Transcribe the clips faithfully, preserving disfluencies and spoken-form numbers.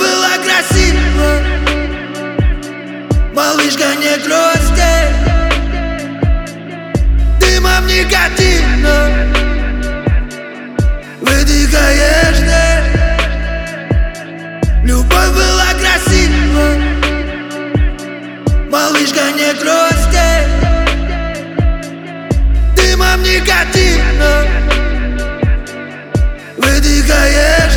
была красива, малышка, не грусти, дымом никотина выдыхаешь ты. Любовь была красива, малышка, не грусти, дымом никотина выдыхаешь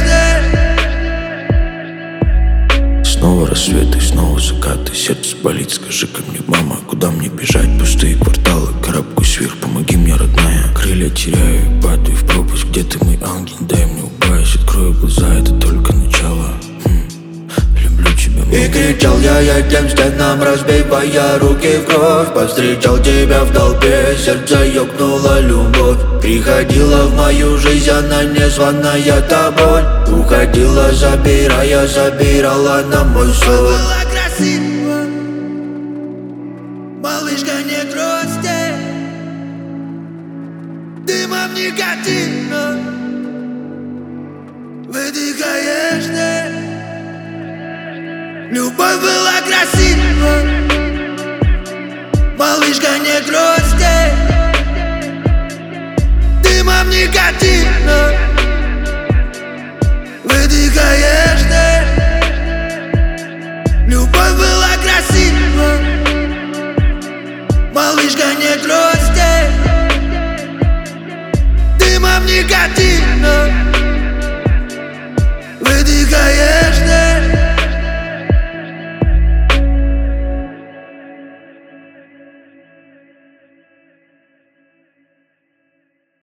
ты. Снова рассветы, снова закаты, сердце болит, скажи-ка мне, мама, куда мне бежать? Пустые кварталы, карабкаюсь вверх, помоги мне, родная. Крылья теряю, падаю в пропасть, где ты, мой ангел, дай мне упасть. Открою глаза, это только начало. хм. Люблю тебя, мама. И кричал я этим стенам, разбивая руки в кровь. Повстречал тебя в толпе, сердце ёкнула любовь. Приходила в мою жизнь она незваная тобой. Уходила, забирая, забирала на мой сон. Была красива, малышка, не грусти, дымом никотина выдыхаешь ты. Любовь была красива, малышка, не грусти, дымом никотина выдыхаешь.